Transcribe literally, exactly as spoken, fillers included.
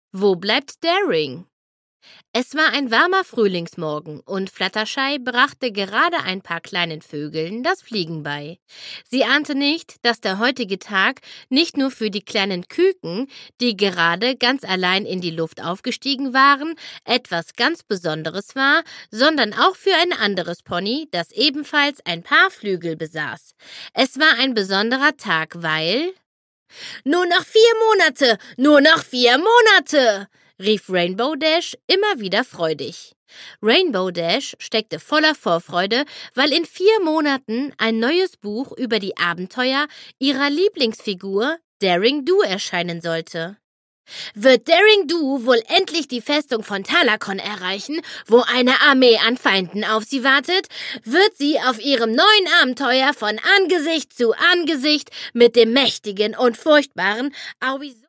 Wo bleibt Daring? Es war ein warmer Frühlingsmorgen und Fluttershy brachte gerade ein paar kleinen Vögeln das Fliegen bei. Sie ahnte nicht, dass der heutige Tag nicht nur für die kleinen Küken, die gerade ganz allein in die Luft aufgestiegen waren, etwas ganz Besonderes war, sondern auch für ein anderes Pony, das ebenfalls ein paar Flügel besaß. Es war ein besonderer Tag, weil... »Nur noch vier Monate! Nur noch vier Monate!« rief Rainbow Dash immer wieder freudig. Rainbow Dash steckte voller Vorfreude, weil in vier Monaten ein neues Buch über die Abenteuer ihrer Lieblingsfigur Daring Do erscheinen sollte. Wird Daring Do wohl endlich die Festung von Talakon erreichen, wo eine Armee an Feinden auf sie wartet? Wird sie auf ihrem neuen Abenteuer von Angesicht zu Angesicht mit dem mächtigen und furchtbaren Aui